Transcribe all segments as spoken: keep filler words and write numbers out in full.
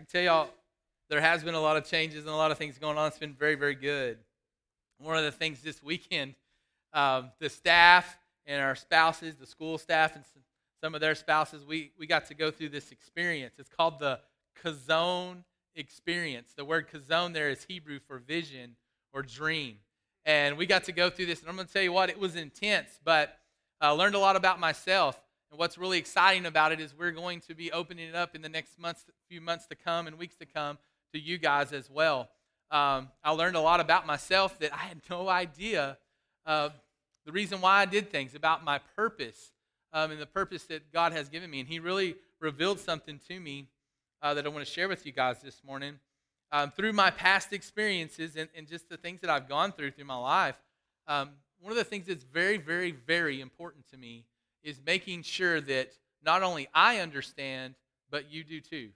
can tell y'all there has been a lot of changes and a lot of things going on. It's been very, very good. One of the things this weekend, um, the staff and our spouses, the school staff and some of their spouses, we, we got to go through this experience. It's called the Kazone experience. The word Kazone there is Hebrew for vision or dream. And we got to go through this, and I'm going to tell you what, it was intense, but I learned a lot about myself. And what's really exciting about it is we're going to be opening it up in the next months, few months to come and weeks to come to you guys as well. Um, I learned a lot about myself that I had no idea uh, the reason why I did things, about my purpose um, and the purpose that God has given me. And he really revealed something to me uh, that I want to share with you guys this morning. Um, through my past experiences and, and just the things that I've gone through through my life, um, one of the things that's very, very, very important to me is making sure that not only I understand, but you do too.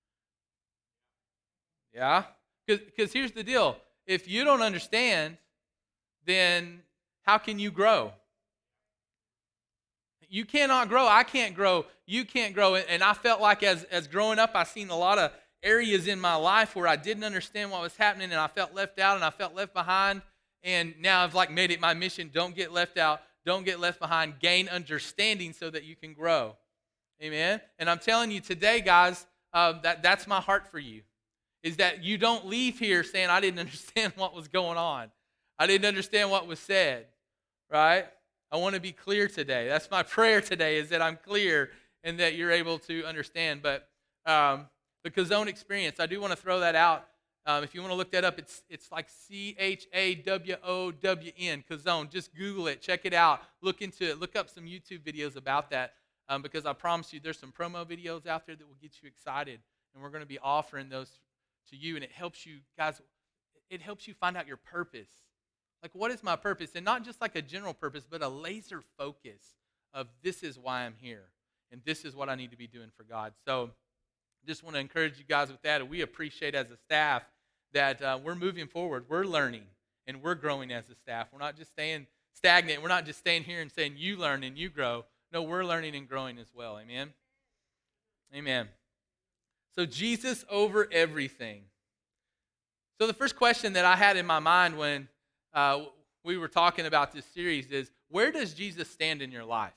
Yeah? Because here's the deal. If you don't understand, then how can you grow? You cannot grow. I can't grow. You can't grow. And I felt like as, as growing up, I seen a lot of areas in my life where I didn't understand what was happening, and I felt left out and I felt left behind. And now I've like made it my mission, don't get left out. Don't get left behind. Gain understanding so that you can grow. Amen? And I'm telling you today, guys, uh, that, that's my heart for you, is that you don't leave here saying, I didn't understand what was going on. I didn't understand what was said, right? I want to be clear today. That's my prayer today, is that I'm clear and that you're able to understand. But um, the Kazone experience, I do want to throw that out. Um, if you want to look that up, it's it's like C H A W O W N, Kazone. Just Google it, check it out, look into it, look up some YouTube videos about that, um, because I promise you there's some promo videos out there that will get you excited, and we're going to be offering those to you, and it helps you, guys, it helps you find out your purpose. Like, what is my purpose? And not just like a general purpose, but a laser focus of this is why I'm here, and this is what I need to be doing for God. So just want to encourage you guys with that. And we appreciate as a staff that uh, we're moving forward. We're learning and we're growing as a staff. We're not just staying stagnant. We're not just staying here and saying you learn and you grow. No, we're learning and growing as well. Amen? Amen. So Jesus over everything. So the first question that I had in my mind when uh, we were talking about this series is, where does Jesus stand in your life?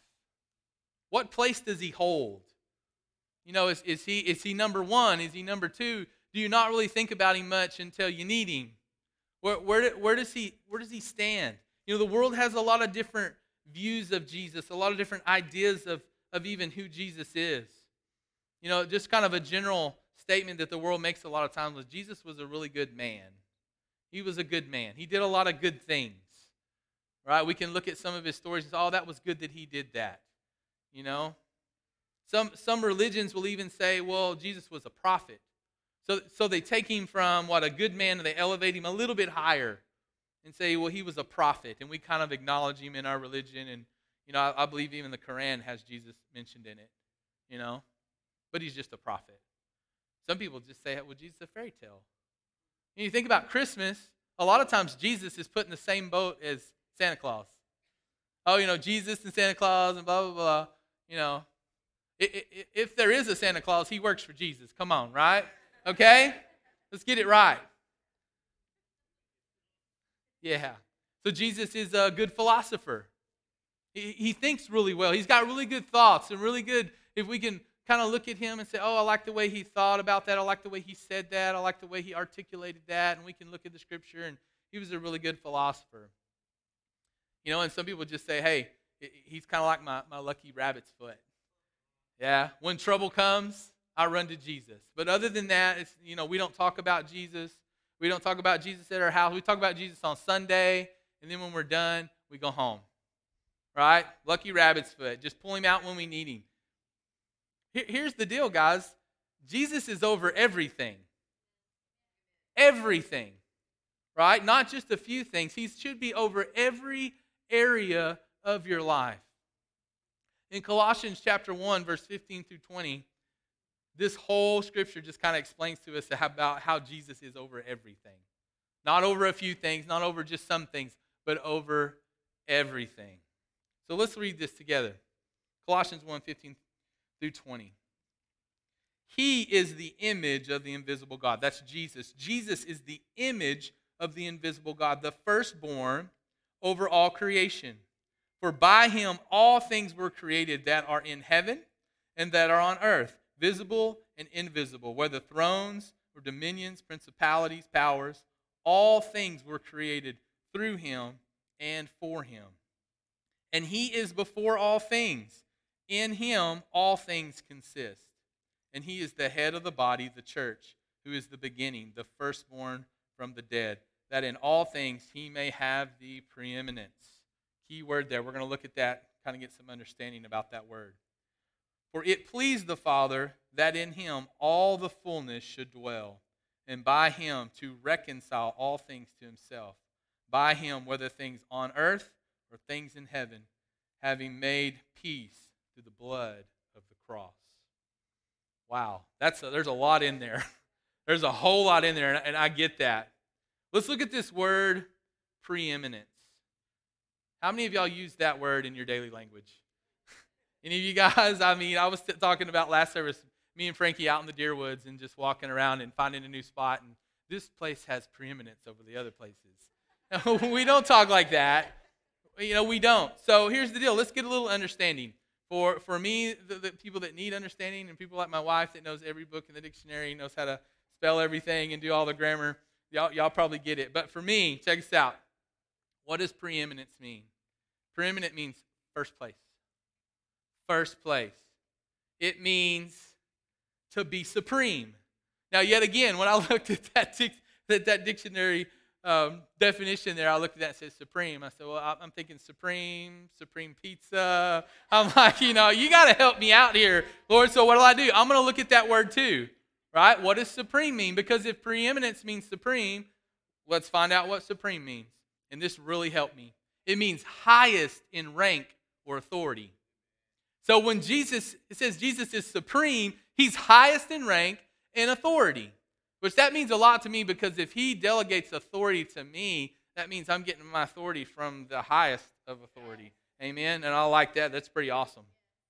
What place does he hold? You know, is, is he is he number one? Is he number two? Do you not really think about him much until you need him? Where where where does he where does he stand? You know, the world has a lot of different views of Jesus, a lot of different ideas of of even who Jesus is. You know, just kind of a general statement that the world makes a lot of times was Jesus was a really good man. He was a good man. He did a lot of good things. Right? We can look at some of his stories and say, oh, that was good that he did that. You know? Some some religions will even say, well, Jesus was a prophet. So, so they take him from, what, a good man, and they elevate him a little bit higher and say, well, he was a prophet. And we kind of acknowledge him in our religion. And, you know, I, I believe even the Quran has Jesus mentioned in it, you know. But he's just a prophet. Some people just say, well, Jesus is a fairy tale. And you think about Christmas, a lot of times Jesus is put in the same boat as Santa Claus. Oh, you know, Jesus and Santa Claus and blah, blah, blah, you know. If there is a Santa Claus, he works for Jesus. Come on, right? Okay? Let's get it right. Yeah. So Jesus is a good philosopher. He, he thinks really well. He's got really good thoughts and really good, if we can kind of look at him and say, oh, I like the way he thought about that. I like the way he said that. I like the way he articulated that. And we can look at the scripture, and he was a really good philosopher. You know, and some people just say, hey, he's kind of like my, my lucky rabbit's foot. Yeah, when trouble comes, I run to Jesus. But other than that, it's, you know, we don't talk about Jesus. We don't talk about Jesus at our house. We talk about Jesus on Sunday, and then when we're done, we go home. Right? Lucky rabbit's foot. Just pull him out when we need him. Here, here's the deal, guys. Jesus is over everything. Everything. Right? Not just a few things. He should be over every area of your life. In Colossians chapter one, verse fifteen through twenty, this whole scripture just kind of explains to us about how Jesus is over everything. Not over a few things, not over just some things, but over everything. So let's read this together. Colossians one, fifteen through twenty. He is the image of the invisible God. That's Jesus. Jesus is the image of the invisible God, the firstborn over all creation. For by him all things were created that are in heaven and that are on earth, visible and invisible, whether thrones or dominions, principalities, powers. All things were created through him and for him. And he is before all things. In him all things consist. And he is the head of the body, the church, who is the beginning, the firstborn from the dead, that in all things he may have the preeminence. Key word there. We're going to look at that, kind of get some understanding about that word. For it pleased the Father that in him all the fullness should dwell, and by him to reconcile all things to himself. By him, whether things on earth or things in heaven, having made peace through the blood of the cross. Wow, that's a, there's a lot in there. There's a whole lot in there, and, and I get that. Let's look at this word, preeminence. How many of y'all use that word in your daily language? Any of you guys? I mean, I was t- talking about last service, me and Frankie out in the deer woods and just walking around and finding a new spot, and this place has preeminence over the other places. We don't talk like that. You know, we don't. So here's the deal. Let's get a little understanding. For for me, the, the people that need understanding, and people like my wife that knows every book in the dictionary, knows how to spell everything and do all the grammar, y'all, y'all probably get it. But for me, check this out. What does preeminence mean? Preeminent means first place. First place. It means to be supreme. Now, yet again, when I looked at that, dic- that, that dictionary um, definition there, I looked at that and said supreme. I said, well, I'm thinking supreme, supreme pizza. I'm like, you know, you got to help me out here, Lord. So what do I do? I'm going to look at that word too, right? What does supreme mean? Because if preeminence means supreme, let's find out what supreme means. And this really helped me. It means highest in rank or authority. So when Jesus, it says Jesus is supreme, he's highest in rank and authority, which that means a lot to me, because if he delegates authority to me, that means I'm getting my authority from the highest of authority. Amen? And I like that. That's pretty awesome.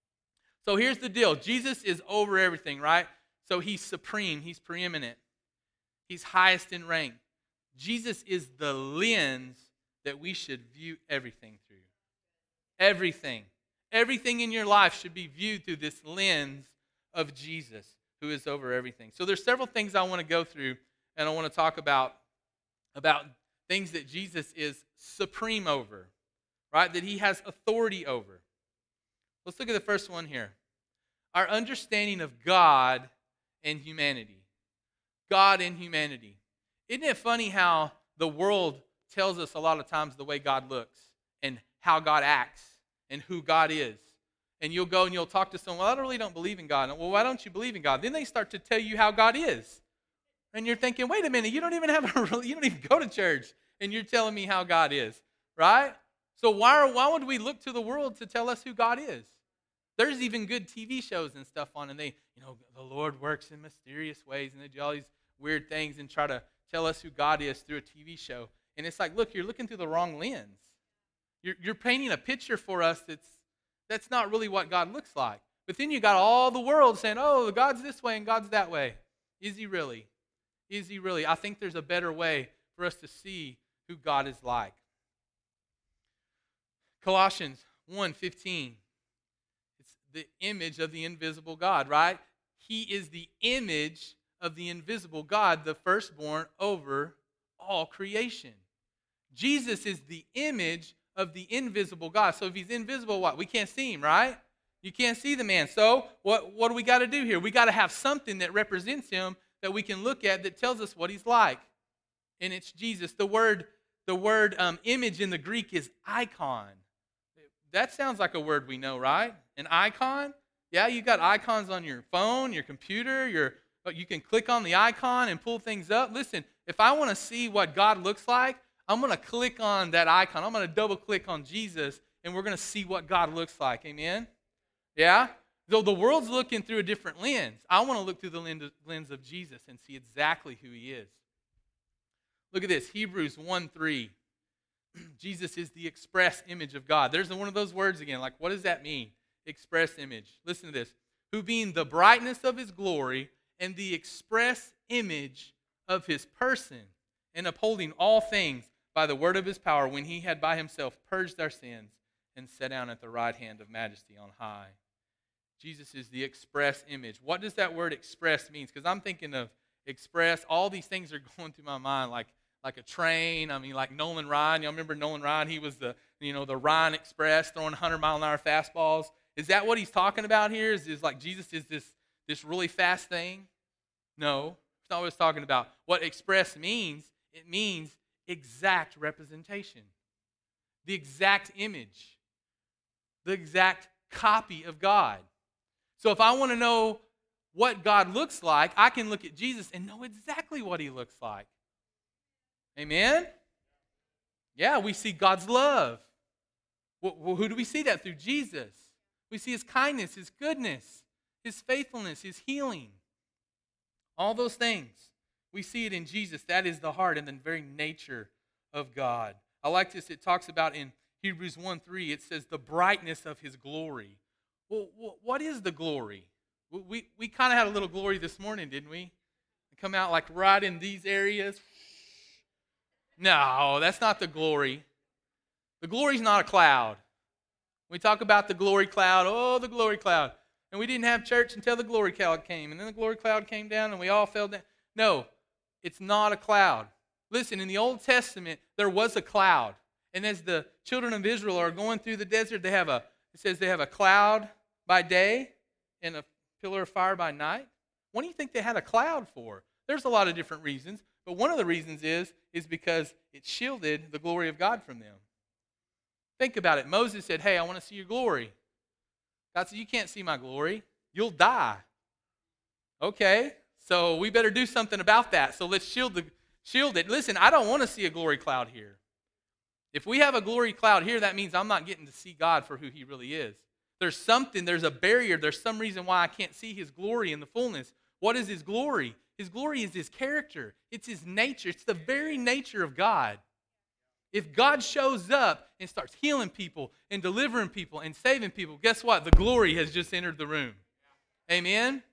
So here's the deal. Jesus is over everything, right? So he's supreme. He's preeminent. He's highest in rank. Jesus is the lens that we should view everything through. Everything. Everything in your life should be viewed through this lens of Jesus, who is over everything. So there's several things I want to go through, and I want to talk about, about things that Jesus is supreme over, right? That he has authority over. Let's look at the first one here. Our understanding of God and humanity. God and humanity. Isn't it funny how the world tells us a lot of times the way God looks and how God acts and who God is? And you'll go and you'll talk to someone, well, I really don't believe in God. Well, why don't you believe in God? Then they start to tell you how God is. And you're thinking, wait a minute, you don't even have a, you don't even go to church, and you're telling me how God is, right? So why, are, why would we look to the world to tell us who God is? There's even good T V shows and stuff on, and they, you know, the Lord works in mysterious ways, and they do all these weird things and try to tell us who God is through a T V show. And it's like, look, you're looking through the wrong lens. You're, you're painting a picture for us that's that's not really what God looks like. But then you got all the world saying, oh, God's this way and God's that way. Is he really? Is he really? I think there's a better way for us to see who God is like. Colossians one fifteen. It's the image of the invisible God, right? He is the image of the invisible God, the firstborn over all creation. Jesus is the image of the invisible God. So if he's invisible, what? We can't see him, right? You can't see the man. So what, what do we got to do here? We got to have something that represents him that we can look at that tells us what he's like. And it's Jesus. The word, the word um, image in the Greek is icon. That sounds like a word we know, right? An icon? Yeah, you got icons on your phone, your computer, your you can click on the icon and pull things up. Listen, if I want to see what God looks like, I'm going to click on that icon. I'm going to double click on Jesus, and we're going to see what God looks like. Amen? Yeah? Though the world's looking through a different lens, I want to look through the lens of Jesus and see exactly who he is. Look at this, Hebrews one three. Jesus is the express image of God. There's one of those words again. Like, what does that mean? Express image. Listen to this. who being the brightness of his glory and the express image of his person, and upholding all things by the word of his power, when he had by himself purged our sins and sat down at the right hand of majesty on high. Jesus is the express image. What does that word express mean? Because I'm thinking of express. All these things are going through my mind, like like a train. I mean, like Nolan Ryan. Y'all remember Nolan Ryan? He was the, you know, the Ryan Express, throwing one hundred mile an hour fastballs. Is that what he's talking about here? Is, is like Jesus is this, this really fast thing? No, it's not what it's talking about. What express means, it means exact representation. The exact image. The exact copy of God. So if I want to know what God looks like, I can look at Jesus and know exactly what he looks like. Amen? Yeah, we see God's love. Well, who do we see that through? Jesus. We see his kindness, his goodness, his faithfulness, his healing. All those things. We see it in Jesus. That is the heart and the very nature of God. I like this. It talks about in Hebrews one three, it says the brightness of his glory. Well, what is the glory? We, we kind of had a little glory this morning, didn't we? Come out like right in these areas. No, that's not the glory. The glory is not a cloud. We talk about the glory cloud. Oh, the glory cloud. And we didn't have church until the glory cloud came. And then the glory cloud came down and we all fell down. No, it's not a cloud. Listen, in the Old Testament, there was a cloud. And as the children of Israel are going through the desert, they have a, it says they have a cloud by day and a pillar of fire by night. What do you think they had a cloud for? There's a lot of different reasons, but one of the reasons is, is because it shielded the glory of God from them. Think about it. Moses said, hey, I want to see your glory. God said, you can't see my glory. You'll die. Okay, so we better do something about that. So let's shield, the, shield it. Listen, I don't want to see a glory cloud here. If we have a glory cloud here, that means I'm not getting to see God for who he really is. There's something, there's a barrier, there's some reason why I can't see his glory in the fullness. What is his glory? His glory is his character. It's his nature. It's the very nature of God. If God shows up and starts healing people and delivering people and saving people, guess what? The glory has just entered the room. Amen?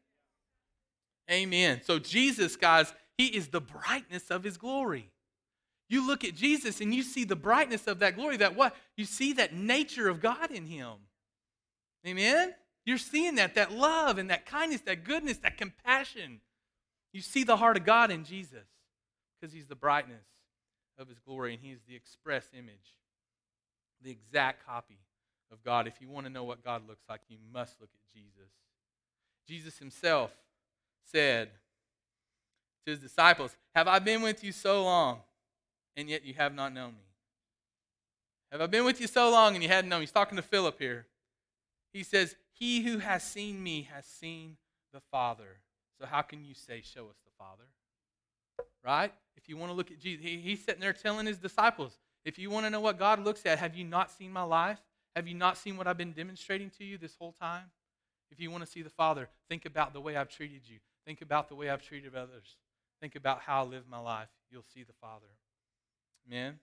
Amen. So Jesus, guys, he is the brightness of his glory. You look at Jesus and you see the brightness of that glory, that what? You see that nature of God in him. Amen? You're seeing that, that love and that kindness, that goodness, that compassion. You see the heart of God in Jesus because he's the brightness of his glory and he's the express image, the exact copy of God. If you want to know what God looks like, you must look at Jesus. Jesus himself said to his disciples, have I been with you so long and yet you have not known me? Have I been with you so long and you hadn't known me? He's talking to Philip here. He says, he who has seen me has seen the Father. So how can you say, show us the Father? Right? If you want to look at Jesus, he, he's sitting there telling his disciples, if you want to know what God looks at, have you not seen my life? Have you not seen what I've been demonstrating to you this whole time? If you want to see the Father, think about the way I've treated you. Think about the way I've treated others. Think about how I live my life. You'll see the Father. Amen?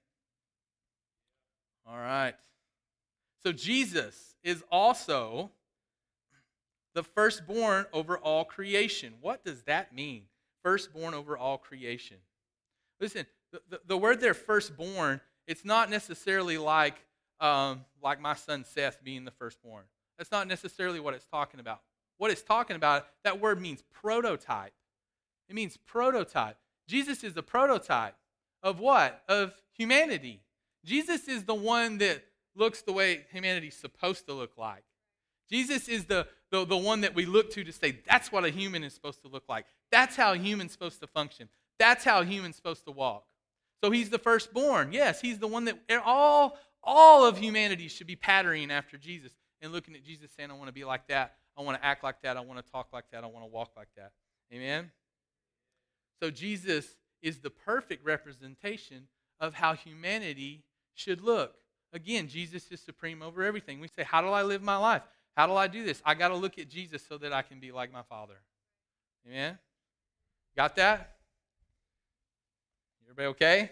All right. So Jesus is also the firstborn over all creation. What does that mean? Firstborn over all creation. Listen, the, the, the word there, firstborn, it's not necessarily like, um, like my son Seth being the firstborn. That's not necessarily what it's talking about. What it's talking about, that word means prototype. It means prototype. Jesus is the prototype of what? Of humanity. Jesus is the one that looks the way humanity's supposed to look like. Jesus is the, the, the one that we look to to say, that's what a human is supposed to look like. That's how a human's supposed to function. That's how a human's supposed to walk. So he's the firstborn. Yes, he's the one that all, all of humanity should be patterning after Jesus and looking at Jesus saying, I want to be like that. I want to act like that. I want to talk like that. I want to walk like that. Amen? So Jesus is the perfect representation of how humanity should look. Again, Jesus is supreme over everything. We say, how do I live my life? How do I do this? I got to look at Jesus so that I can be like my Father. Amen? Got that? Everybody okay?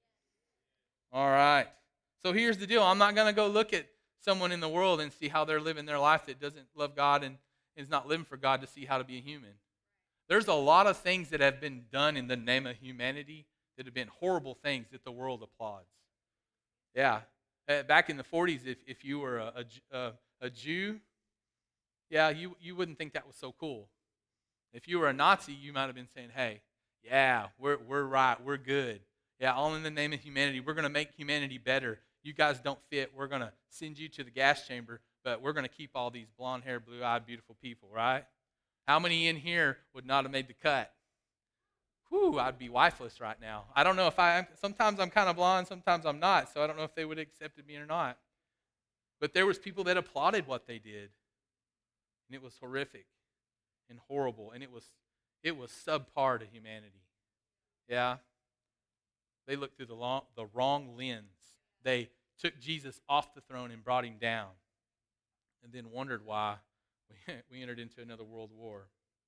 All right. So here's the deal. I'm not going to go look at someone in the world and see how they're living their life that doesn't love God and, is not living for God to see how to be a human. There's a lot of things that have been done in the name of humanity that have been horrible things that the world applauds. Yeah. Uh, back in the forties, if, if you were a, a, a, a Jew, yeah, you, you wouldn't think that was so cool. If you were a Nazi, you might have been saying, hey, yeah, we're, we're right, we're good. Yeah, all in the name of humanity. We're going to make humanity better. You guys don't fit. We're going to send you to the gas chamber, but we're going to keep all these blonde-haired, blue-eyed, beautiful people, right? How many in here would not have made the cut? Whew, I'd be wifeless right now. I don't know if I, sometimes I'm kind of blonde, sometimes I'm not, so I don't know if they would have accepted me or not. But there was people that applauded what they did, and it was horrific and horrible, and it was it was subpar to humanity. Yeah? They looked through the, long, the wrong lens. They took Jesus off the throne and brought him down, and then wondered why we, we entered into another world war.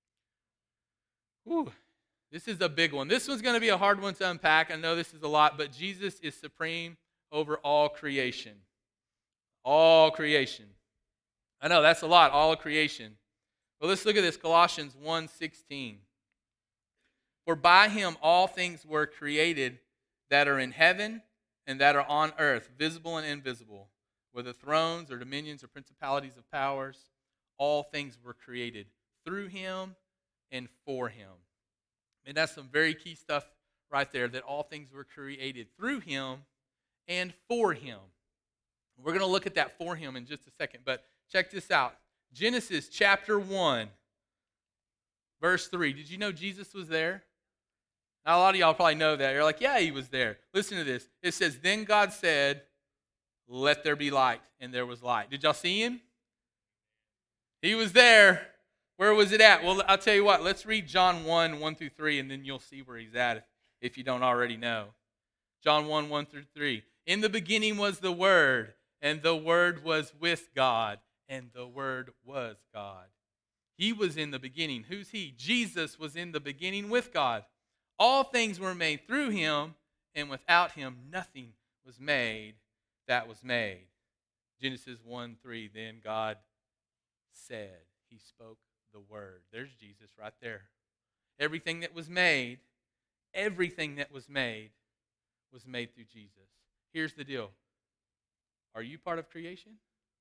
Whew. This is a big one. This one's going to be a hard one to unpack. I know this is a lot, but Jesus is supreme over all creation. All creation. I know, that's a lot, all creation. Well, let's look at this, Colossians one sixteen. For by him all things were created that are in heaven and that are on earth, visible and invisible, whether thrones or dominions or principalities of powers, all things were created through him and for him. And that's some very key stuff right there, that all things were created through him and for him. We're going to look at that for him in just a second, but check this out. Genesis chapter one, verse three. Did you know Jesus was there? Now, a lot of y'all probably know that. You're like, yeah, he was there. Listen to this. It says, then God said, let there be light, and there was light. Did y'all see him? He was there. Where was it at? Well, I'll tell you what. Let's read John one, one through three, and then you'll see where he's at if, if you don't already know. John one, one through three. In the beginning was the Word, and the Word was with God, and the Word was God. He was in the beginning. Who's he? Jesus was in the beginning with God. All things were made through him, and without him nothing was made that was made. Genesis one, three, then God said, he spoke the word. There's Jesus right there. Everything that was made, everything that was made was made through Jesus. Here's the deal. Are you part of creation?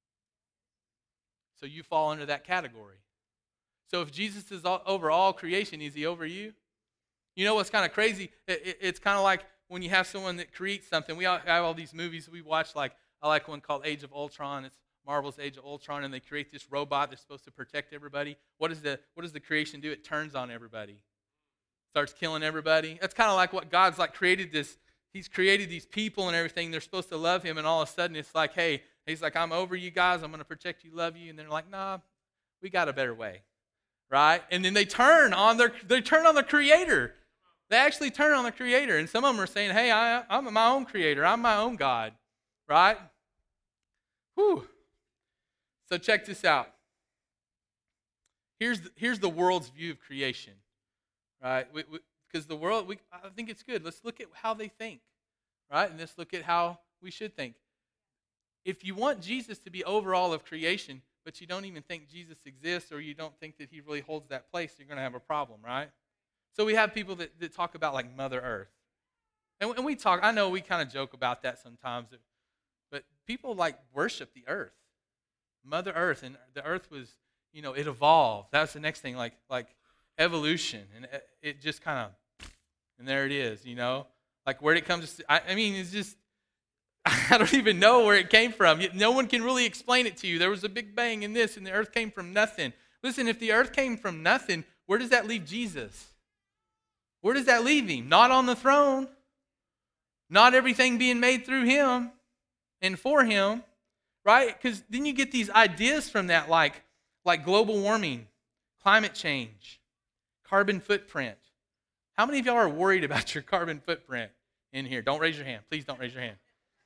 So you fall under that category. So if Jesus is all, over all creation, is he over you? You know what's kind of crazy? It, it, it's kind of like when you have someone that creates something. We all have all these movies we watch. Like I like one called Age of Ultron. It's Marvel's Age of Ultron, and they create this robot that's supposed to protect everybody. What does the what does the creation do? It turns on everybody, starts killing everybody. That's kind of like what God's like created this. He's created these people and everything. They're supposed to love him, and all of a sudden it's like, hey, he's like, I'm over you guys. I'm going to protect you, love you, and they're like, nah, we got a better way, right? And then they turn on their they turn on the Creator. They actually turn on the Creator, and some of them are saying, hey, I, I'm my own creator. I'm my own God, right? Whew. So check this out. Here's the, here's the world's view of creation, right? Because the world, we, I think it's good. Let's look at how they think, right? And let's look at how we should think. If you want Jesus to be over all of creation, but you don't even think Jesus exists, or you don't think that he really holds that place, you're going to have a problem, right? So we have people that, that talk about like Mother Earth. And, and we talk, I know we kind of joke about that sometimes, but people like worship the earth. Mother Earth, and the earth was, you know, it evolved. That's the next thing, like like evolution. And it, it just kind of, and there it is, you know. Like where it comes to, I, I mean, it's just, I don't even know where it came from. No one can really explain it to you. There was a big bang in this, and the earth came from nothing. Listen, if the earth came from nothing, where does that leave Jesus? Where does that leave him? Not on the throne. Not everything being made through him and for him, right? Because then you get these ideas from that, like, like global warming, climate change, carbon footprint. How many of y'all are worried about your carbon footprint in here? Don't raise your hand. Please don't raise your hand.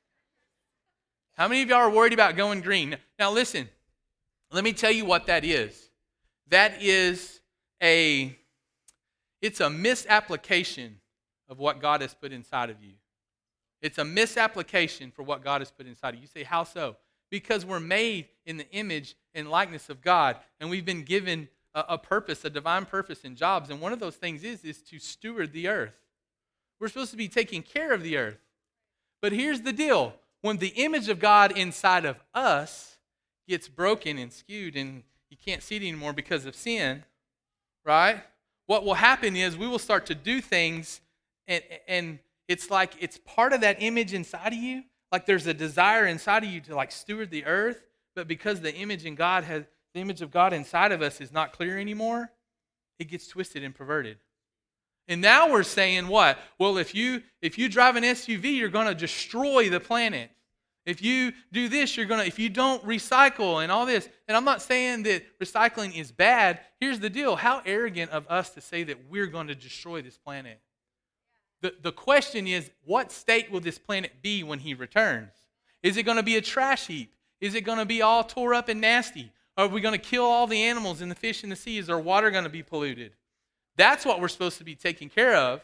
How many of y'all are worried about going green? Now listen, let me tell you what that is. That is a... It's a misapplication of what God has put inside of you. It's a misapplication for what God has put inside of you. You say, how so? because we're made in the image and likeness of God, and we've been given a, a purpose, a divine purpose in jobs. And one of those things is, is to steward the earth. We're supposed to be taking care of the earth. But here's the deal. When the image of God inside of us gets broken and skewed and you can't see it anymore because of sin, right? What will happen is we will start to do things and, and it's like it's part of that image inside of you. Like there's a desire inside of you to like steward the earth, but because the image in God has the image of God inside of us is not clear anymore, it gets twisted and perverted. And now we're saying what? Well, if you if you drive an S U V, you're going to destroy the planet. If you do this, you're going to, if you don't recycle and all this. And I'm not saying that recycling is bad. Here's the deal. How arrogant of us to say that we're going to destroy this planet. The, the question is, what state will this planet be when he returns? Is it going to be a trash heap? Is it going to be all tore up and nasty? Are we going to kill all the animals and the fish in the sea? Is our water going to be polluted? That's what we're supposed to be taking care of.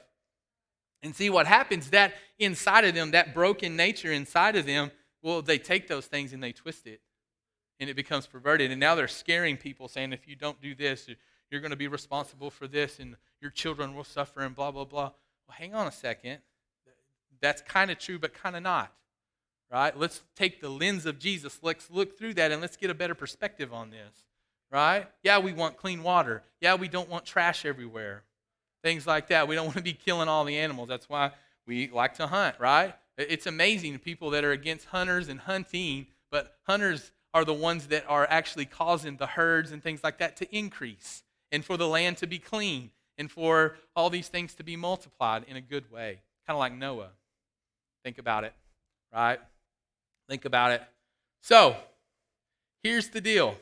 And see what happens, that inside of them, that broken nature inside of them, well, they take those things and they twist it. And it becomes perverted. And now they're scaring people saying, if you don't do this, you're going to be responsible for this and your children will suffer and blah, blah, blah. Well, hang on a second. That's kind of true, but kind of not. Right? Let's take the lens of Jesus. Let's look through that and let's get a better perspective on this. Right? Yeah, we want clean water. Yeah, we don't want trash everywhere. Things like that. We don't want to be killing all the animals. That's why we like to hunt, right? It's amazing, people that are against hunters and hunting, but hunters are the ones that are actually causing the herds and things like that to increase, and for the land to be clean, and for all these things to be multiplied in a good way. Kind of like Noah. Think about it, right? Think about it. So, here's the deal.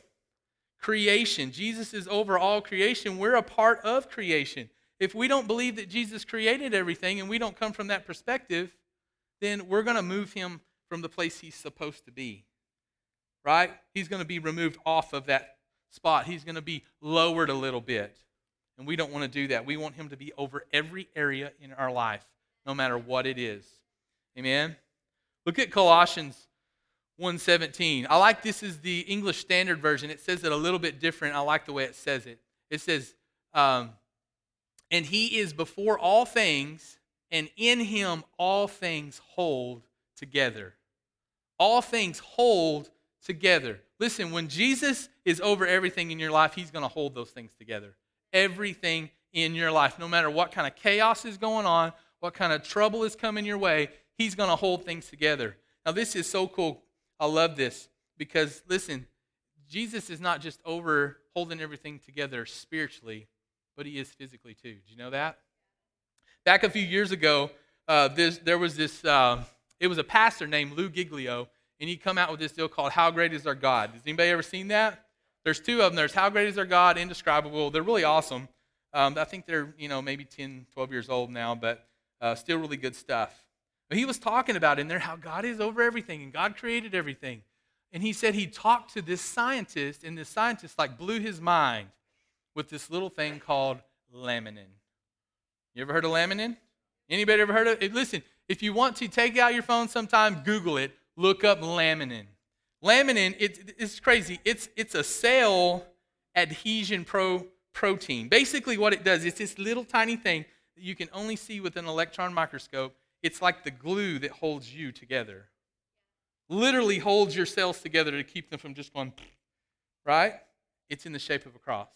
Creation. Jesus is over all creation. We're a part of creation. If we don't believe that Jesus created everything and we don't come from that perspective, then we're going to move him from the place he's supposed to be, right? He's going to be removed off of that spot. He's going to be lowered a little bit, and we don't want to do that. We want him to be over every area in our life, no matter what it is. Amen? Look at Colossians one seventeen. I like this is the English Standard Version. It says it a little bit different. I like the way it says it. It says, um, and he is before all things, and in him all things hold together. All things hold together. Listen, when Jesus is over everything in your life, he's going to hold those things together. Everything in your life, no matter what kind of chaos is going on, what kind of trouble is coming your way, he's going to hold things together. Now, this is so cool. I love this because, listen, Jesus is not just over holding everything together spiritually, but he is physically too. Did you know that? Back a few years ago, uh, this, there was this, uh, it was a pastor named Lou Giglio, and he come out with this deal called How Great Is Our God. Has anybody ever seen that? There's two of them. There's How Great Is Our God, Indescribable. They're really awesome. Um, I think they're, you know, maybe ten, twelve years old now, but uh, still really good stuff. But he was talking about in there how God is over everything, and God created everything. And he said he talked to this scientist, and this scientist like blew his mind with this little thing called laminin. You ever heard of laminin? Anybody ever heard of it? Listen, if you want to take out your phone sometime, Google it. Look up laminin. Laminin, it, it's crazy. It's, it's a cell adhesion pro, protein. Basically what it does, it's this little tiny thing that you can only see with an electron microscope. It's like the glue that holds you together. Literally holds your cells together to keep them from just going, right? It's in the shape of a cross.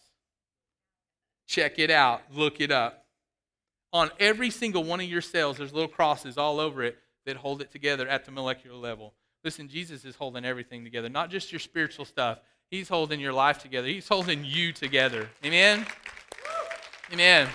Check it out. Look it up. On every single one of your cells, there's little crosses all over it that hold it together at the molecular level. Listen, Jesus is holding everything together, not just your spiritual stuff. He's holding your life together. He's holding you together. Amen? Amen.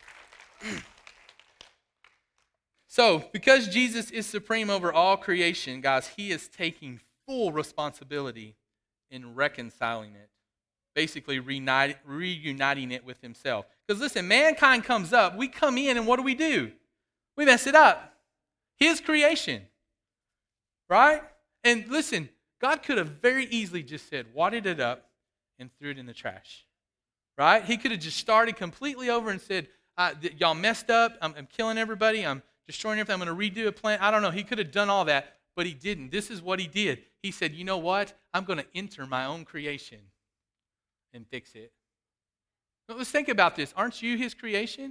So, because Jesus is supreme over all creation, guys, he is taking full responsibility in reconciling it. Basically reunite, reuniting it with himself. Because listen, mankind comes up, we come in, and what do we do? We mess it up. His creation. Right? And listen, God could have very easily just said, wadded it up and threw it in the trash. Right? He could have just started completely over and said, uh, y'all messed up, I'm, I'm killing everybody, I'm destroying everything, I'm going to redo a plan. I don't know. He could have done all that, but he didn't. This is what he did. He said, you know what? I'm going to enter my own creation and fix it. But let's think about this. Aren't you his creation?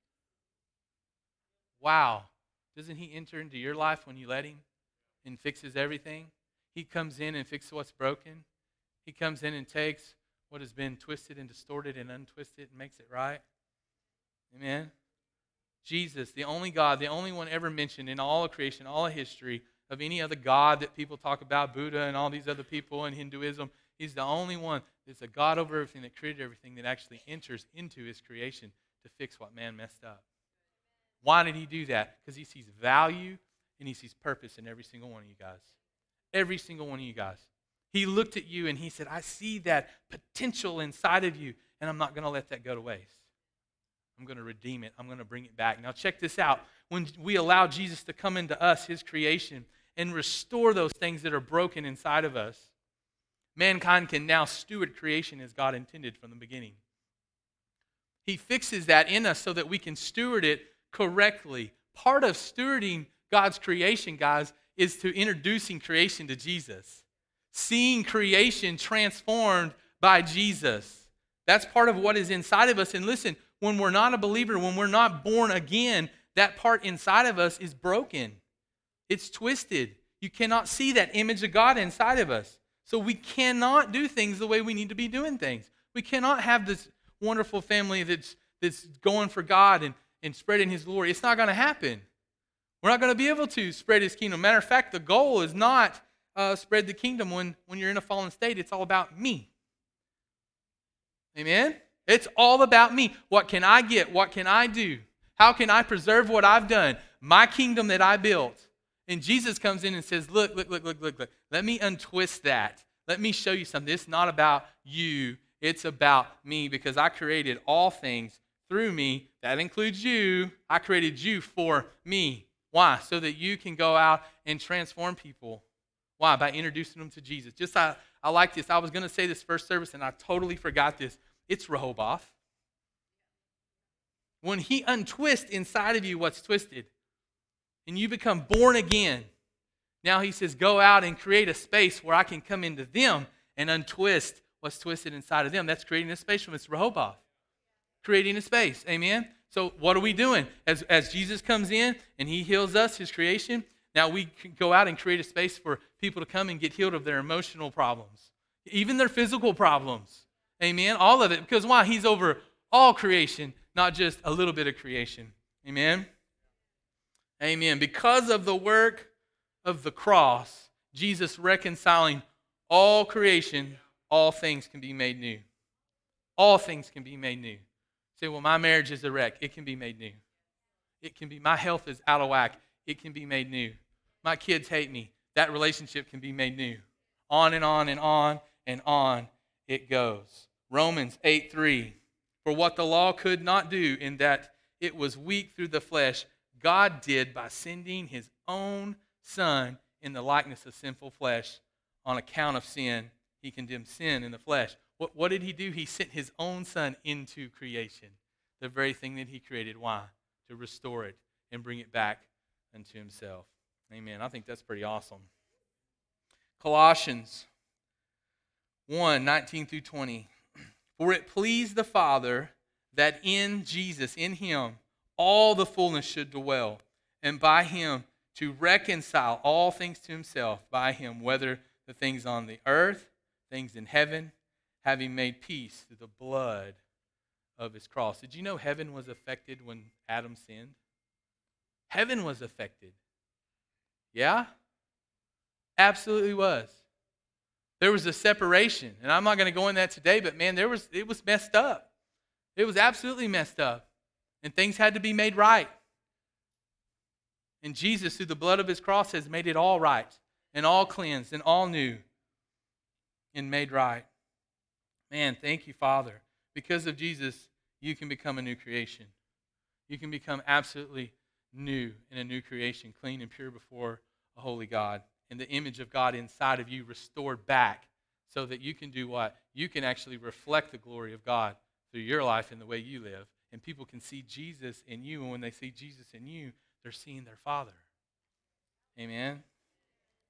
Wow. Doesn't he enter into your life when you let him and fixes everything? He comes in and fixes what's broken. He comes in and takes what has been twisted and distorted and untwisted and makes it right. Amen. Jesus, the only God, the only one ever mentioned in all of creation, all of history, of any other God that people talk about, Buddha and all these other people in Hinduism, he's the only one that's a God over everything, that created everything, that actually enters into his creation to fix what man messed up. Why did he do that? Because he sees value and he sees purpose in every single one of you guys. Every single one of you guys. He looked at you and he said, I see that potential inside of you, and I'm not going to let that go to waste. I'm going to redeem it. I'm going to bring it back. Now check this out. When we allow Jesus to come into us, his creation, and restore those things that are broken inside of us, mankind can now steward creation as God intended from the beginning. He fixes that in us so that we can steward it correctly. Part of stewarding God's creation, guys, is to introducing creation to Jesus. Seeing creation transformed by Jesus. That's part of what is inside of us. And listen, when we're not a believer, when we're not born again, that part inside of us is broken. It's twisted. You cannot see that image of God inside of us. So we cannot do things the way we need to be doing things. We cannot have this wonderful family that's, that's going for God and, and spreading his glory. It's not going to happen. We're not going to be able to spread his kingdom. Matter of fact, the goal is not uh, spread the kingdom when, when you're in a fallen state. It's all about me. Amen? It's all about me. What can I get? What can I do? How can I preserve what I've done? My kingdom that I built. And Jesus comes in and says, look, look, look, look, look, look. Let me untwist that. Let me show you something. It's not about you. It's about me, because I created all things through me. That includes you. I created you for me. Why? So that you can go out and transform people. Why? By introducing them to Jesus. Just I, I like this. I was going to say this first service, and I totally forgot this. It's Rehoboth. When he untwists inside of you what's twisted, and you become born again, now he says, go out and create a space where I can come into them and untwist what's twisted inside of them. That's creating a space from it's Rehoboth. Creating a space. Amen? So what are we doing? As, as Jesus comes in and he heals us, his creation, now we can go out and create a space for people to come and get healed of their emotional problems, even their physical problems. Amen? All of it. Because why? He's over all creation, not just a little bit of creation. Amen? Amen. Because of the work of the cross, Jesus reconciling all creation, all things can be made new. All things can be made new. Say, well, my marriage is a wreck. It can be made new. It can be, my health is out of whack. It can be made new. My kids hate me. That relationship can be made new. On and on and on and on it goes. Romans eight three. For what the law could not do, in that it was weak through the flesh, God did by sending his own Son in the likeness of sinful flesh. On account of sin, he condemned sin in the flesh. What, what did he do? He sent his own Son into creation. The very thing that he created. Why? To restore it and bring it back unto himself. Amen. I think that's pretty awesome. Colossians one, nineteen through twenty. For it pleased the Father that in Jesus, in him, all the fullness should dwell, and by him to reconcile all things to himself, by him, whether the things on the earth, things in heaven, having made peace through the blood of his cross. Did you know heaven was affected when Adam sinned? Heaven was affected. Yeah? Absolutely was. There was a separation, and I'm not going to go in that today, but man, there was it was messed up. It was absolutely messed up, and things had to be made right. And Jesus, through the blood of his cross, has made it all right, and all cleansed, and all new, and made right. Man, thank you, Father. Because of Jesus, you can become a new creation. You can become absolutely new in a new creation, clean and pure before a holy God. And the image of God inside of you restored back so that you can do what? You can actually reflect the glory of God through your life and the way you live. And people can see Jesus in you. And when they see Jesus in you, they're seeing their Father. Amen?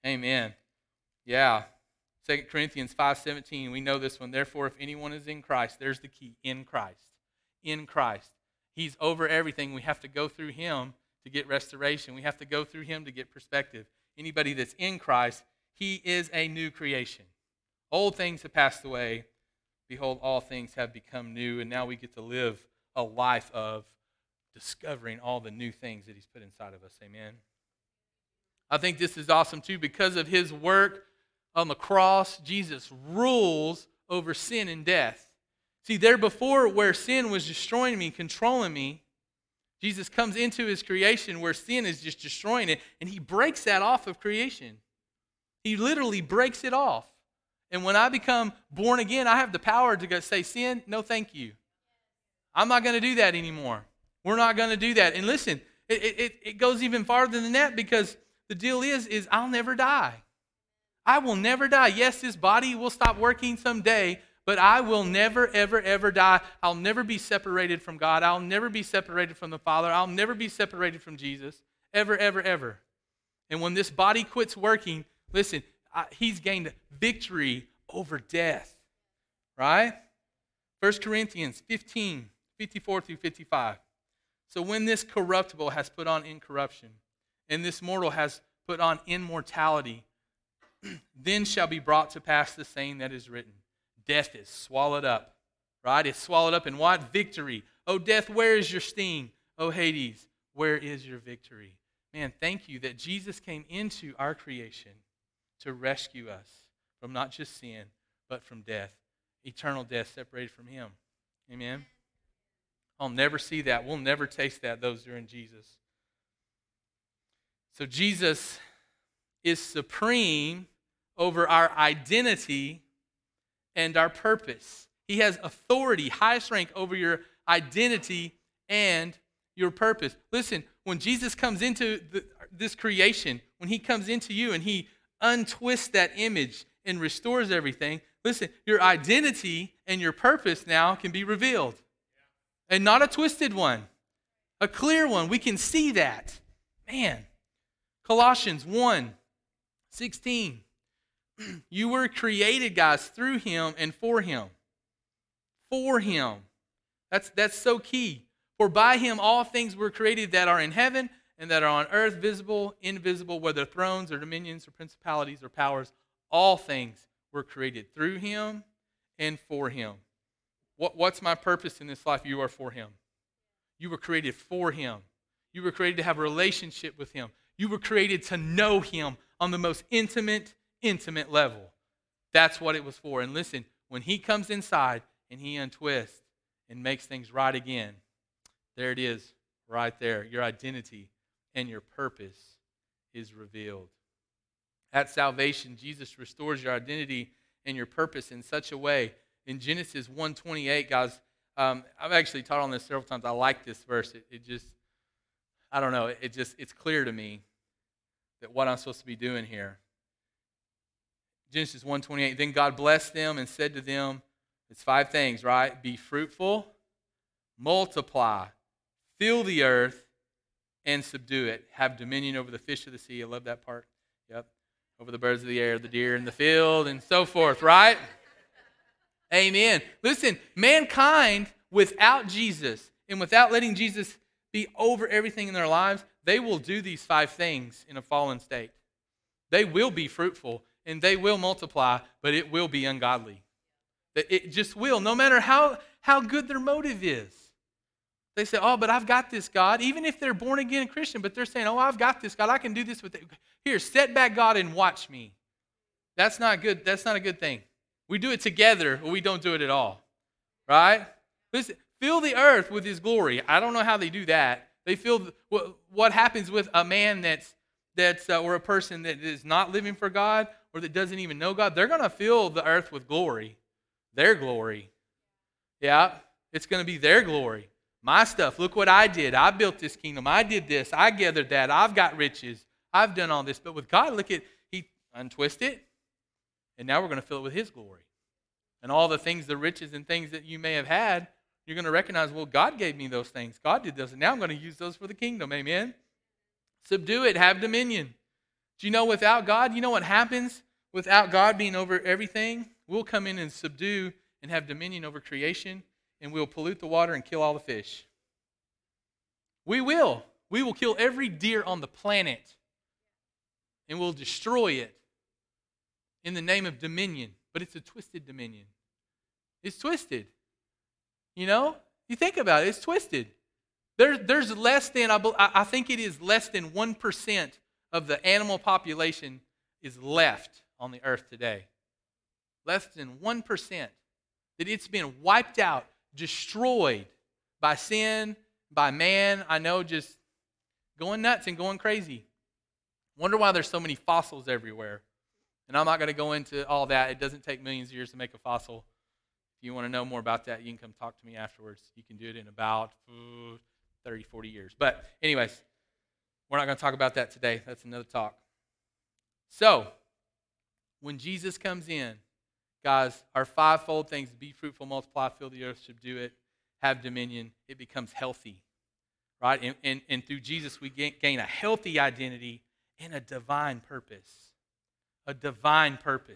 Amen. Yeah. Second Corinthians five seventeen, we know this one. Therefore, if anyone is in Christ, there's the key, in Christ. In Christ. He's over everything. We have to go through him to get restoration. We have to go through him to get perspective. Anybody that's in Christ, he is a new creation. Old things have passed away. Behold, all things have become new. And now we get to live a life of discovering all the new things that he's put inside of us. Amen. I think this is awesome too. Because of his work on the cross, Jesus rules over sin and death. See, there before where sin was destroying me, controlling me, Jesus comes into his creation where sin is just destroying it, and he breaks that off of creation. He literally breaks it off. And when I become born again, I have the power to go say, sin, no thank you. I'm not going to do that anymore. We're not going to do that. And listen, it, it, it goes even farther than that, because the deal is, is I'll never die. I will never die. Yes, this body will stop working someday, but I will never, ever, ever die. I'll never be separated from God. I'll never be separated from the Father. I'll never be separated from Jesus. Ever, ever, ever. And when this body quits working, listen, I, he's gained victory over death. Right? First Corinthians fifteen, fifty-four through fifty-five. So when this corruptible has put on incorruption, and this mortal has put on immortality, then shall be brought to pass the saying that is written. Death is swallowed up. Right? It's swallowed up in what? Victory. Oh, death, where is your sting? Oh, Hades, where is your victory? Man, thank you that Jesus came into our creation to rescue us from not just sin, but from death. Eternal death separated from him. Amen? I'll never see that. We'll never taste that, those who are in Jesus. So Jesus is supreme over our identity and our purpose. He has authority, highest rank over your identity and your purpose. Listen, when Jesus comes into the, this creation, when he comes into you and he untwists that image and restores everything, listen, your identity and your purpose now can be revealed. And not a twisted one, a clear one. We can see that. Man, Colossians one sixteen. You were created, guys, through him and for him. For him. That's, that's so key. For by him all things were created that are in heaven and that are on earth, visible, invisible, whether thrones or dominions or principalities or powers. All things were created through him and for him. What, what's my purpose in this life? You are for him. You were created for him. You were created to have a relationship with him. You were created to know him on the most intimate, intimate level. That's what it was for. And listen, when he comes inside and he untwists and makes things right again, there it is, right there. Your identity and your purpose is revealed. At salvation, Jesus restores your identity and your purpose in such a way. In Genesis one twenty-eight, guys, um, I've actually taught on this several times. I like this verse. It, it just, I don't know, it just, it's clear to me that what I'm supposed to be doing here. Genesis one twenty-eight, then God blessed them and said to them, it's five things, right? Be fruitful, multiply, fill the earth, and subdue it. Have dominion over the fish of the sea. I love that part. Yep. Over the birds of the air, the deer in the field, and so forth, right? Amen. Listen, mankind without Jesus and without letting Jesus be over everything in their lives, they will do these five things in a fallen state. They will be fruitful and they will multiply, but it will be ungodly. It just will, no matter how, how good their motive is. They say, oh, but I've got this, God. Even if they're born again Christian, but they're saying, oh, I've got this, God. I can do this with it. Here, set back, God, and watch me. That's not good. That's not a good thing. We do it together, or we don't do it at all. Right? Listen, fill the earth with his glory. I don't know how they do that. They fill what, what happens with a man that's that's uh, or a person that is not living for God or that doesn't even know God. They're going to fill the earth with glory, their glory. Yeah, it's going to be their glory. My stuff. Look what I did. I built this kingdom. I did this. I gathered that. I've got riches. I've done all this. But with God, look at he untwist it. And now we're going to fill it with his glory. And all the things, the riches and things that you may have had, you're going to recognize, well, God gave me those things. God did those. And now I'm going to use those for the kingdom. Amen? Subdue it. Have dominion. Do you know without God, you know what happens without God being over everything? We'll come in and subdue and have dominion over creation, and we'll pollute the water and kill all the fish. We will. We will kill every deer on the planet, and we'll destroy it in the name of dominion. But it's a twisted dominion. It's twisted. You know? You think about it. It's twisted. There, there's less than, I, I think it is less than one percent of the animal population is left on the earth today. Less than one percent. That it's been wiped out, destroyed by sin, by man. I know, just going nuts and going crazy. Wonder why there's so many fossils everywhere. And I'm not going to go into all that. It doesn't take millions of years to make a fossil. If you want to know more about that, you can come talk to me afterwards. You can do it in about thirty, forty years. But anyways, we're not going to talk about that today. That's another talk. So, when Jesus comes in, guys, our fivefold things, be fruitful, multiply, fill the earth, subdue it, have dominion, it becomes healthy, right? And, and, and through Jesus, we gain, gain a healthy identity and a divine purpose. A divine purpose.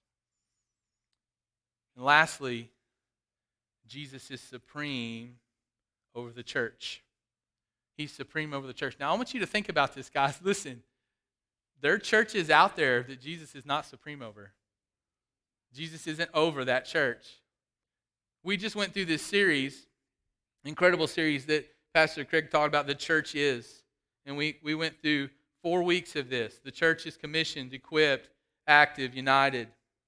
And lastly, Jesus is supreme over the church. He's supreme over the church. Now, I want you to think about this, guys. Listen, there are churches out there that Jesus is not supreme over. Jesus isn't over that church. We just went through this series, incredible series that Pastor Craig talked about, The Church Is. And we, we went through four weeks of this. The church is commissioned, equipped, active, united.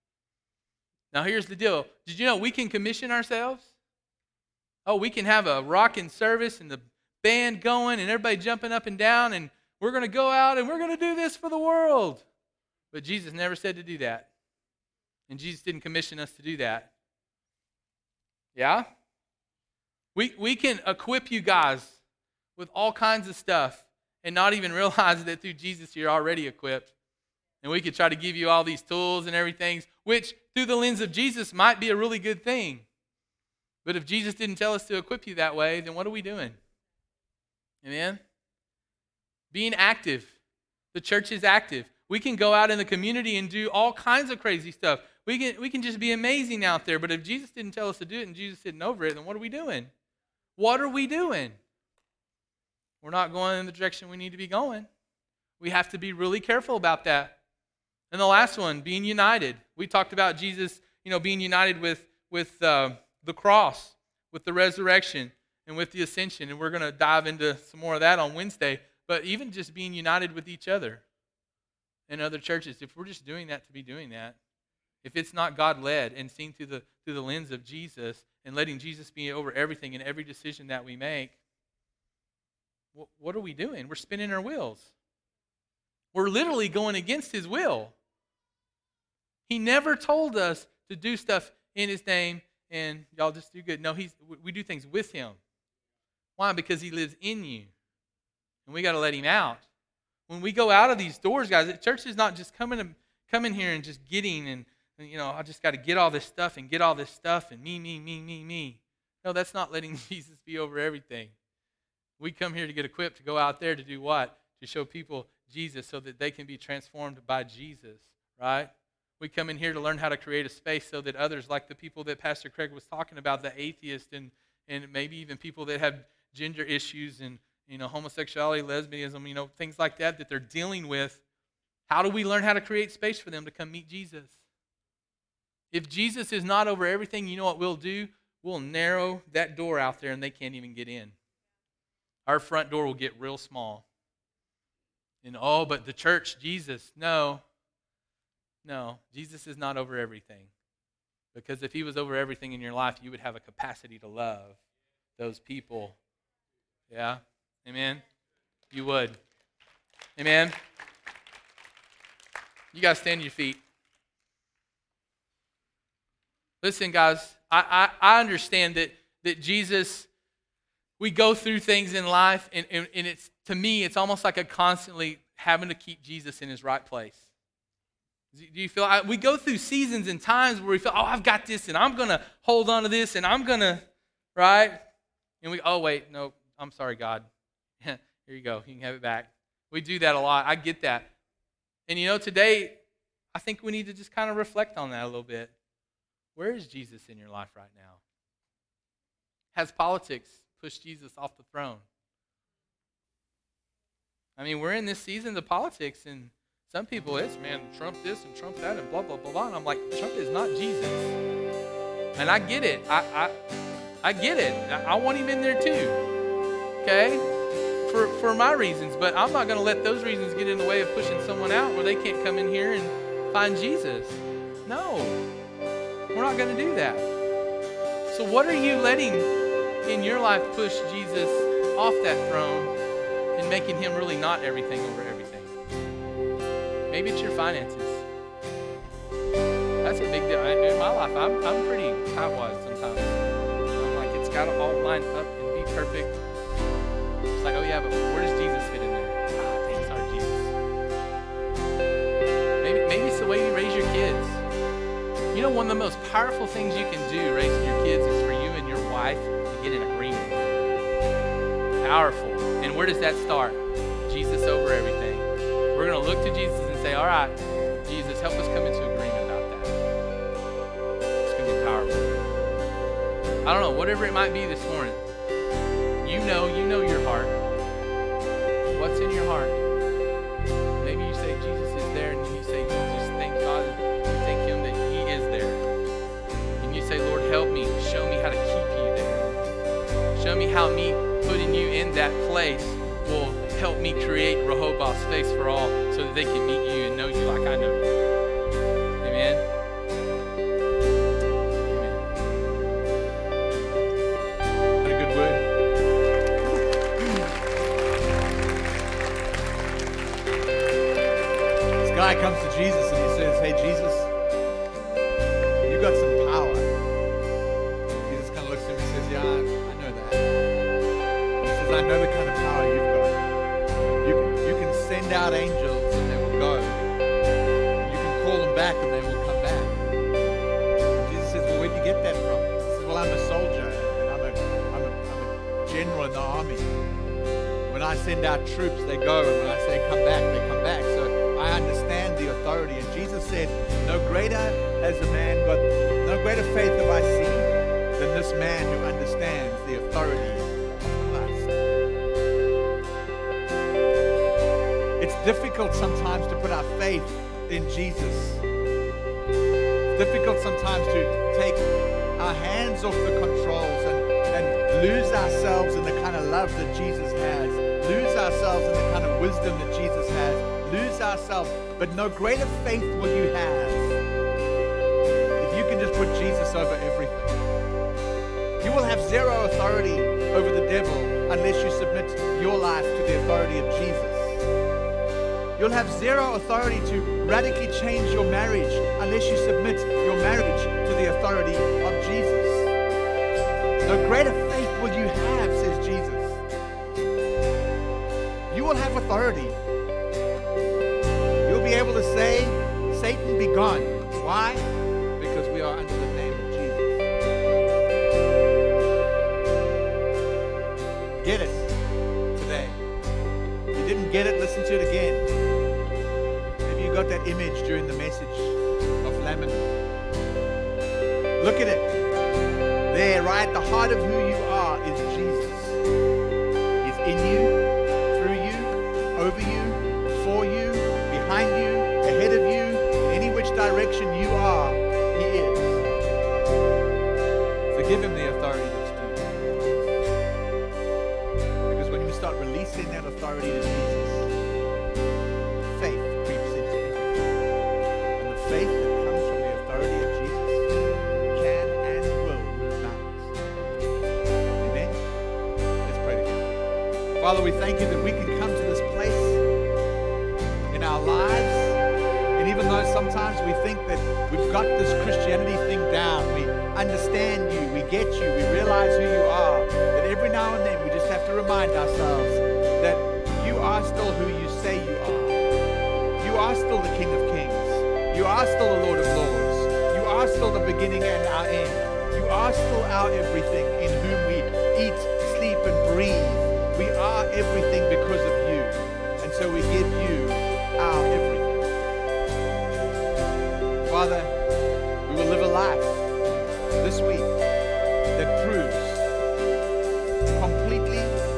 Now here's the deal. Did you know we can commission ourselves? Oh, we can have a rocking service and the band going and everybody jumping up and down, and we're going to go out and we're going to do this for the world. But Jesus never said to do that. And Jesus didn't commission us to do that. Yeah? We, we can equip you guys with all kinds of stuff and not even realize that through Jesus you're already equipped. And we could try to give you all these tools and everything, which through the lens of Jesus might be a really good thing. But if Jesus didn't tell us to equip you that way, then what are we doing? Amen? Being active. The church is active. We can go out in the community and do all kinds of crazy stuff. We can, we can just be amazing out there. But if Jesus didn't tell us to do it and Jesus isn't over it, then what are we doing? What are we doing? We're not going in the direction we need to be going. We have to be really careful about that. And the last one, being united. We talked about Jesus, you know, being united with, with uh, the cross, with the resurrection, and with the ascension. And we're going to dive into some more of that on Wednesday. But even just being united with each other and other churches, if we're just doing that to be doing that, if it's not God-led and seen through the, through the lens of Jesus and letting Jesus be over everything and every decision that we make, what, what are we doing? We're spinning our wheels. We're literally going against His will. He never told us to do stuff in His name and y'all just do good. No, he's, we do things with Him. Why? Because He lives in you. And we got to let Him out. When we go out of these doors, guys, church is not just coming, to, coming here and just getting and, and, you know, I just got to get all this stuff and get all this stuff and me, me, me, me, me. No, that's not letting Jesus be over everything. We come here to get equipped to go out there to do what? To show people Jesus so that they can be transformed by Jesus, right? We come in here to learn how to create a space so that others, like the people that Pastor Craig was talking about, the atheists and, and maybe even people that have gender issues and, you know, homosexuality, lesbianism, you know, things like that that they're dealing with. How do we learn how to create space for them to come meet Jesus? If Jesus is not over everything, you know what we'll do? We'll narrow that door out there and they can't even get in. Our front door will get real small. And oh, but the church, Jesus, no. No, Jesus is not over everything. Because if He was over everything in your life, you would have a capacity to love those people. Yeah? Amen? You would. Amen? You guys stand to your feet. Listen, guys, I, I, I understand that, that Jesus, we go through things in life, and, and, and it's to me, it's almost like a constantly having to keep Jesus in His right place. Do you feel, I, we go through seasons and times where we feel, oh, I've got this, and I'm going to hold on to this, and I'm going to, right? And we, oh, wait, no, I'm sorry, God. Here you go. You can have it back. We do that a lot. I get that. And you know, today, I think we need to just kind of reflect on that a little bit. Where is Jesus in your life right now? Has politics pushed Jesus off the throne? I mean, we're in this season of politics, and some people, it's, man, Trump this and Trump that and blah, blah, blah, blah. And I'm like, Trump is not Jesus. And I get it. I I, I get it. I, I want him in there too, okay, for, for my reasons. But I'm not going to let those reasons get in the way of pushing someone out where they can't come in here and find Jesus. No, we're not going to do that. So what are you letting in your life push Jesus off that throne and making him really not everything over everything? Maybe it's your finances. That's a big deal. In my life, I'm, I'm pretty tightwad sometimes. I'm like, it's got to all line up and be perfect. It's like, oh yeah, but where does Jesus fit in there? Ah, dang, sorry, Jesus. Maybe, maybe it's the way you raise your kids. You know, one of the most powerful things you can do raising your kids is for you and your wife to get in agreement. Powerful. And where does that start? Jesus over everything. We're going to look to Jesus and say, all right, Jesus, help us come into agreement about that. It's going to be powerful. I don't know, whatever it might be this morning. You know, you know your heart. What's in your heart? Maybe you say Jesus is there, and then you say, you just thank God, you thank him that he is there. And you say, Lord, help me. Show me how to keep you there. Show me how me putting you in that place will help me create Rehoboth space for all so that they can meet you and know you like I know you. Amen? Amen. What a good word. This guy comes to Jesus and he says, hey, Jesus, you got some power. Jesus kind of looks at him and says, yeah, I, I know that. He says, I know the kind of power you've got. You can, you can send out angels and they will go. You can call them back and they will come back. And Jesus says, well, where'd you get that from? He says, well, I'm a soldier and I'm a, I'm a, I'm a general in the army. When I send out troops, they go, and when I say come back, they come back. So I understand the authority. And Jesus said, no greater has a man got, no greater faith have I seen than this man who understands the authority of Christ. It's difficult sometimes to put our faith in Jesus. It's difficult sometimes to take our hands off the controls and, and lose ourselves in the kind of love that Jesus has, lose ourselves in the kind of wisdom that Jesus has, lose ourselves. But no greater faith will you have if you can just put Jesus over everything. You will have zero authority over the devil unless you submit your life to the authority of Jesus. You'll have zero authority to radically change your marriage unless you submit your marriage to the authority of Jesus. No greater faith will you have, says Jesus. You will have authority. You'll be able to say, Satan, be gone. Why? Because we are under the name of Jesus. Get it today. If you didn't get it, listen to it again. Got that image during the message of Laman. Look at it. There, right at the heart of who you are is Jesus. He's in you, through you, over you, for you, behind you, ahead of you, in any which direction you are, he is. So give him the authority that's due. Because when you start releasing that authority to Jesus, faith creeps into it. And the faith that comes from the authority of Jesus can and will move mountains. Amen? Let's pray together. Father, we thank you that we can come to this place in our lives. And even though sometimes we think that we've got this Christianity thing down, we understand you, we get you, we realize who you are, that every now and then we just have to remind ourselves that you are still who you say you are. You are still the King of Kings. You are still the Lord of Lords. You are still the beginning and our end. You are still our everything, in whom we eat, sleep, and breathe. We are everything because of you. And so we give you our everything. Father, we will live a life this week that proves completely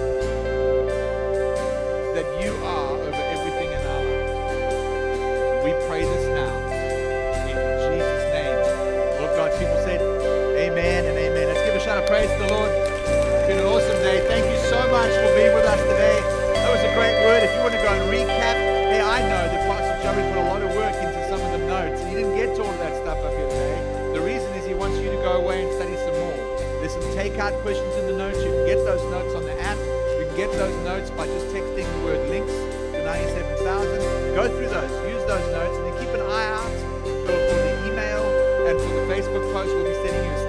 that you are over everything in our lives. We pray this now in Jesus' name. All of God's people said, amen and amen. Let's give a shout of praise to the Lord. It's been an awesome day. Thank you so much for being with us today. That was a great word. If you want to go and recap, hey, I know that Pastor Joey put a lot of work into some of the notes. He didn't get to all of that stuff up here today. The reason is he wants you to go away and study some more. There's some takeout questions in the notes. You can get those notes on the app. You can get those notes by just texting the word links to ninety-seven thousand. Go through those. Use those notes. And then keep an eye out for, for the email and for the Facebook post. We'll be sending you